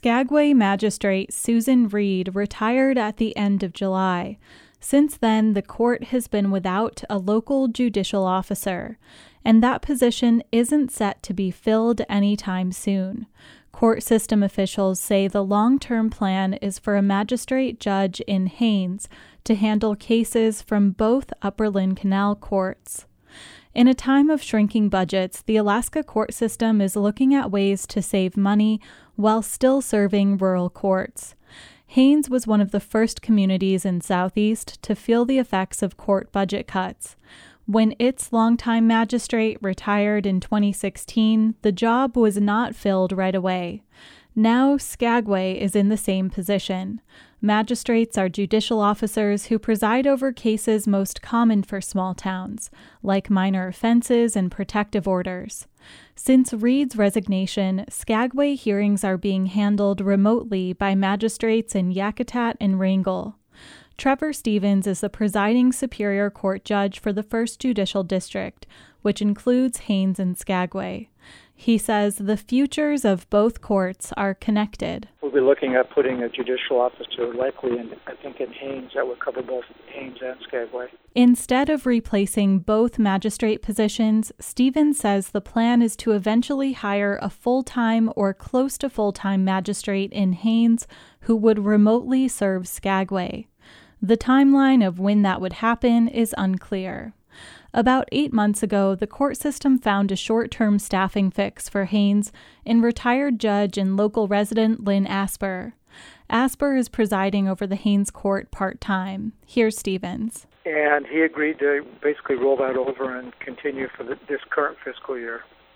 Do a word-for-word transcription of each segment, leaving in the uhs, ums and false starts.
Skagway Magistrate Susan Reed retired at the end of July. Since then, the court has been without a local judicial officer, and that position isn't set to be filled anytime soon. Court system officials say the long-term plan is for a magistrate judge in Haines to handle cases from both Upper Lynn Canal courts. In a time of shrinking budgets, the Alaska court system is looking at ways to save money while still serving rural courts. Haines was one of the first communities in Southeast to feel the effects of court budget cuts. When its longtime magistrate retired in twenty sixteen, the job was not filled right away. Now Skagway is in the same position. Magistrates are judicial officers who preside over cases most common for small towns, like minor offenses and protective orders. Since Reed's resignation, Skagway hearings are being handled remotely by magistrates in Yakutat and Wrangell. Trevor Stevens is the presiding Superior Court judge for the First Judicial District, which includes Haines and Skagway. He says the futures of both courts are connected. We'll be looking at putting a judicial officer likely in, I think, in Haines. That would cover both Haines and Skagway. Instead of replacing both magistrate positions, Stevens says the plan is to eventually hire a full-time or close to full-time magistrate in Haines who would remotely serve Skagway. The timeline of when that would happen is unclear. About eight months ago, the court system found a short-term staffing fix for Haines in retired judge and local resident Lynn Asper. Asper is presiding over the Haines court part-time. Here's Stevens. And he agreed to basically roll that over and continue for the, this current fiscal year.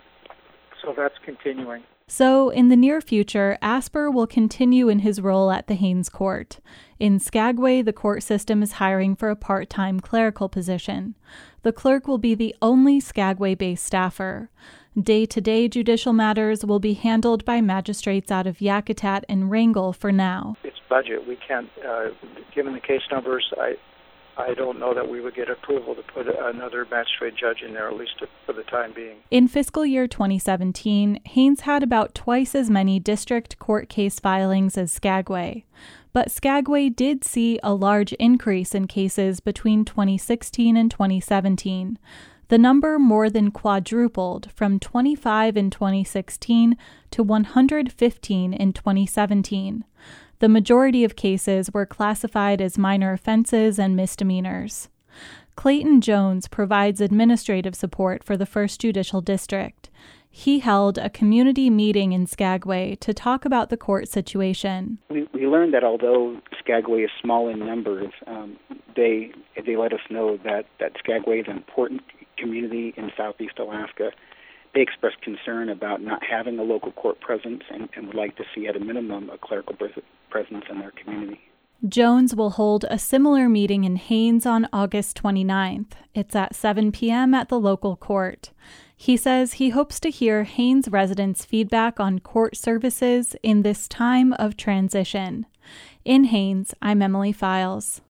So that's continuing. So, in the near future, Asper will continue in his role at the Haines court. In Skagway, the court system is hiring for a part-time clerical position. The clerk will be the only Skagway-based staffer. Day-to-day judicial matters will be handled by magistrates out of Yakutat and Wrangell for now. It's budget. We can't, uh, given the case numbers, I I don't know that we would get approval to put another magistrate judge in there, at least for the time being. In fiscal year twenty seventeen, Haines had about twice as many district court case filings as Skagway. But Skagway did see a large increase in cases between twenty sixteen and twenty seventeen. The number more than quadrupled from twenty-five in twenty sixteen to one hundred fifteen in twenty seventeen. The majority of cases were classified as minor offenses and misdemeanors. Clayton Jones provides administrative support for the First Judicial District. He held a community meeting in Skagway to talk about the court situation. We, we learned that although Skagway is small in numbers, um, they they let us know that, that Skagway is an important community in Southeast Alaska. They expressed concern about not having a local court presence and, and would like to see, at a minimum, a clerical presence in their community. Jones will hold a similar meeting in Haines on August twenty-ninth. It's at seven p.m. at the local court. He says he hopes to hear Haines residents' feedback on court services in this time of transition. In Haines, I'm Emily Files.